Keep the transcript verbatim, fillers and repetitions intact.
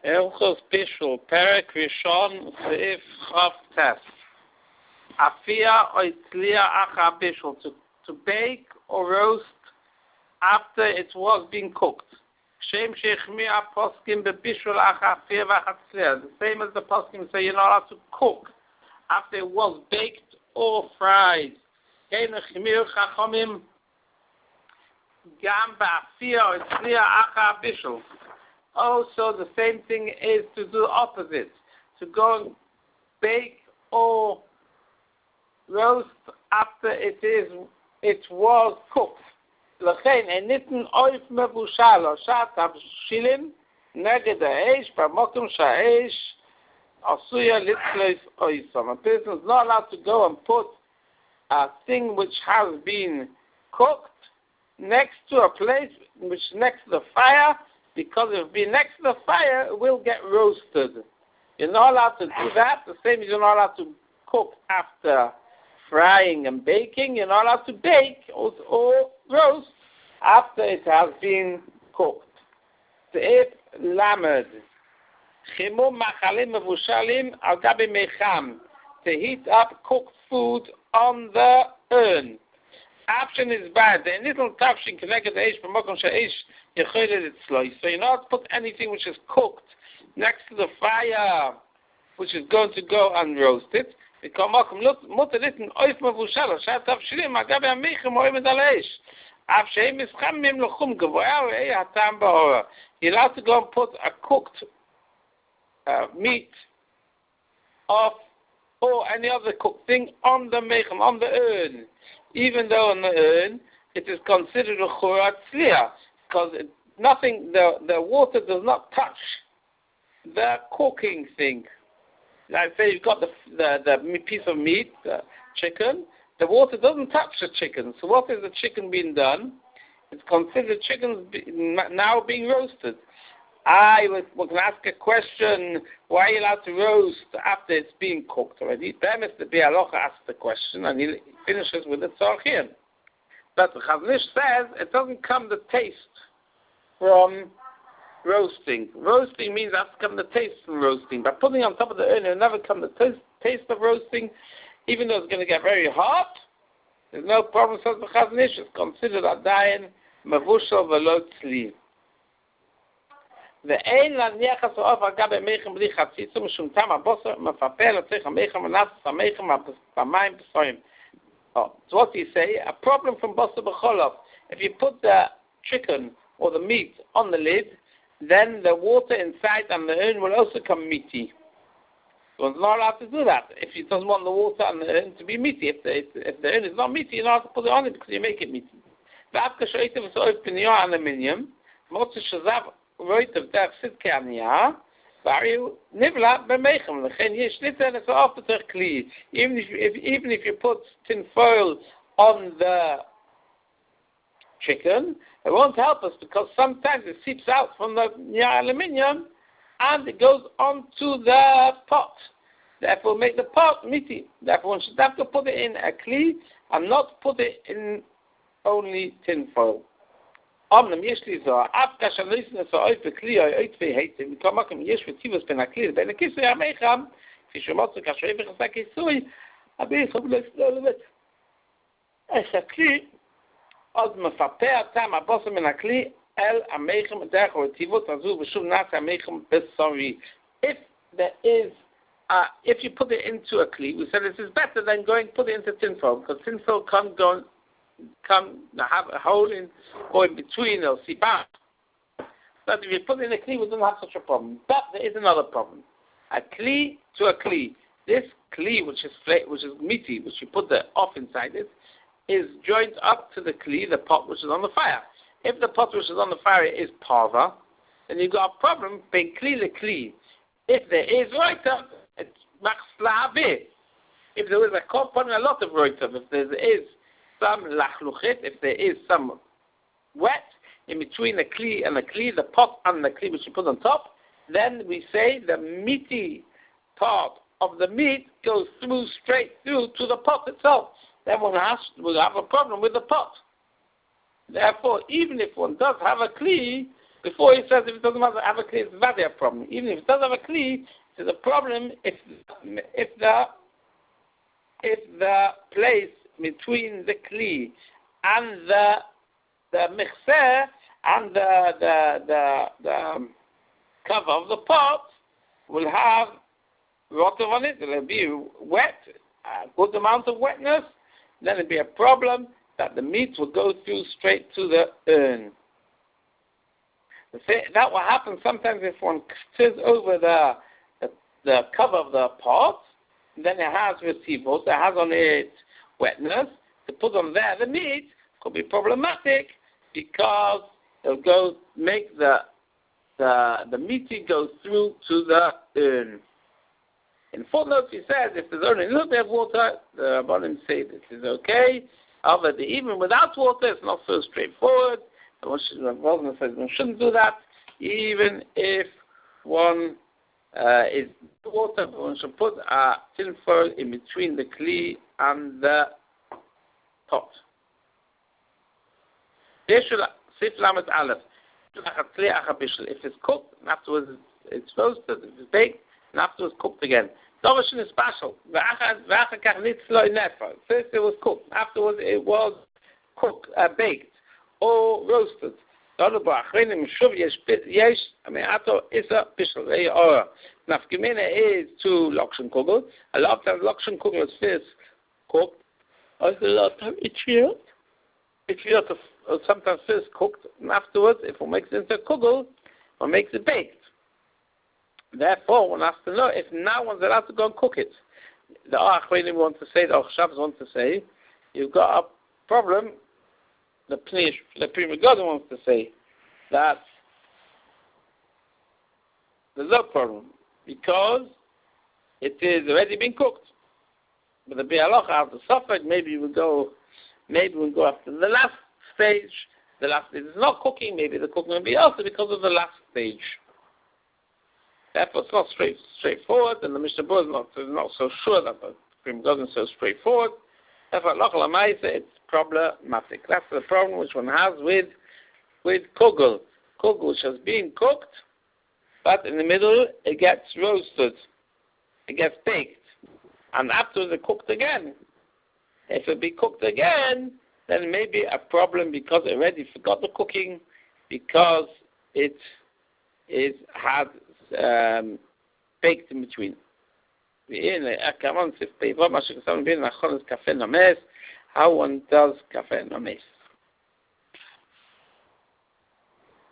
Hilchos Bishul, Perek Rishon, Seif Chav Tes. Afia Oitzlia Acha Bishul, to to bake or roast after it was being cooked. Shem Shechmia Poskim Bebishul Acha Afia Vachatzlia. The same as the Poskim say you're not allowed to cook after it was baked or fried. Kein Chmir Chachomim Gam Ba'afia Oitzlia Acha Bishul. Also, the same thing is to do opposite, to go and bake or roast after it is it was cooked. לכן, הניתן אויף מבושל או שעת הבשילים נגד האש במקום שהאש עשויה לצלף אויסם. A person is not allowed to go and put a thing which has been cooked next to a place which next to the fire, because if it be next to the fire, it will get roasted. You're not allowed to do that. The same as you're not allowed to cook after frying and baking. You're not allowed to bake or, or roast after it has been cooked. Seif Lamed. Chimum machalim mevushalim al gabi mecham. To heat up cooked food on the urn. Option is bad. The little tafshin connected the eish b'makom she'eish yecholet etzlo. So you're not put anything which is cooked next to the fire, which is going to go unroasted. Because makom mutter litten oif mevushal shat tafshilim al gabi amechem oimed al eish. Av she'im mischamim lechum gavoya ve'ei hatam ba'ora. You're allowed to go and put a cooked uh, meat of or any other cooked thing on the mechem, on the urn. Even though on the urn it is considered a churat tzliya, because it, nothing, the, the water does not touch the cooking thing. Like say you've got the, the, the piece of meat, the chicken, the water doesn't touch the chicken. So what is the chicken being done? It's considered chicken be, now being roasted. I was, was going to ask a question, why are you allowed to roast after it's being cooked already? Bemis the Bialocha asks the question, and he finishes with the Tzorchim. But the Chazon Ish says it doesn't come the taste from roasting. Roasting means that's come the taste from roasting. By putting it on top of the urn, it'll never come the taste, taste of roasting, even though it's going to get very hot. There's no problem, says the Chazon Ish. It's considered Adayin Mavushal Velo Tzli. ואין להניח הסעוף על גבי מייכם בלי חציצו משום טעם הבוסר מפפה לצריך המייכם ונס המייכם במים בסורים. Oh, so what do you say? A problem from bosser b'cholov. If you put the chicken or the meat on the lid, then the water inside and the urn will also come meaty. So it's not allowed to do that. If you doesn't want the water and the urn to be meaty, if the, if the urn is not meaty, you're not allowed to put it on it because you make it meaty. ואף כשהייתם וסעוף פניו אלומיניום, מוצא שזב Right of that sitke aniya, varu nivla b'meichem. L'chen yesh litzen it's after kli. Even if if even if you put tin foil on the chicken, it won't help us because sometimes it seeps out from the aluminium and it goes onto the pot. Therefore, make the pot meaty. Therefore, one should have to put it in a kli and not put it in only tin foil. אמנם יש לי זו, אף כאשר לא ישנה סעוי וכלי או אוי תפי היצם, מכל מקום יש וטיבוס בין הכלי לבין הכיסוי המחם, כפי שאומרת כאשר אוי וחסה כיסוי, המחם לא ישנה לבית. איך הכלי, עוד מפפה אותם הבוסר מן הכלי אל המחם דרך וטיבות הזו ושוב נעשה המחם בסורי. If there is, uh, if you put it into a kli, we said this is better than going put it into tin foil, because tin foil can't go come have a hole in or in between or see back. But if you put it in a kli, we don't have such a problem. But there is another problem. A kli to a kli. This kli, which is which is meaty, which you put the off inside it, is joined up to the kli, the pot which is on the fire. If the pot which is on the fire is parva, then you've got a problem being kli le kli. If there is roita, it's machslabe. If there is a component, a lot of roita, if there is some lachluchit, if there is some wet in between the kli and the kli, the pot and the kli which you put on top, then we say the meaty part of the meat goes through, straight through to the pot itself. Then one has will have a problem with the pot. Therefore, even if one does have a kli, Before he says if it doesn't have a kli, it's not a problem. Even if it does have a kli, it's a problem if if the if the place between the kli and the the mixer and the the the, the um, cover of the pot will have water on it. It'll be wet, a good amount of wetness. Then it'll be a problem that the meat will go through straight to the urn. That will happen sometimes if one stirs over the, the the cover of the pot. Then it has receivables, it has on it wetness. To put on there the meat could be problematic because it'll go make the the the meaty go through to the urn. In footnotes he says if there's only a little bit of water, the Rabbanim say this is okay. However, even without water, it's not so straightforward. The Rabbanim says one shouldn't do that, even if one uh, is water, but one should put a tin foil in between the kli and the pot. Sif Lamed Aleph. If it's cooked, and afterwards it's roasted, if it's baked, and afterwards cooked again. Dovashin is special. First it was cooked, afterwards it was cooked, uh, baked, or roasted. Nafkamina is to Lokshen Kugel. A lot of times Lokshen Kugel is first cooked. Also a lot of times it's here. It's here to sometimes first cooked, and afterwards, if one makes it into a kugel, one makes it baked. Therefore, one has to know if now one's allowed to go and cook it. The Achronim want to say, the Achshavs want to say, you've got a problem. The Pnish, the Pri Megadim wants to say that there's no problem because it is already been cooked. But the Bialocha has the suffix. Maybe we go, maybe we go after the last stage. The last stage is not cooking. Maybe the cooking will be also because of the last stage. Therefore, it's not straight straightforward, and the Mishnah Berurah is not, is not so sure that the Pri Megadim is so straightforward. Therefore, Lochal Amaisa, it's problematic. That's the problem which one has with with kugel. Kugel which has been cooked, but in the middle it gets roasted, it gets baked, and afterwards it's cooked again. If it be cooked again, then maybe a problem because it already forgot the cooking, because it is had um, baked in between. How one does kafeh names.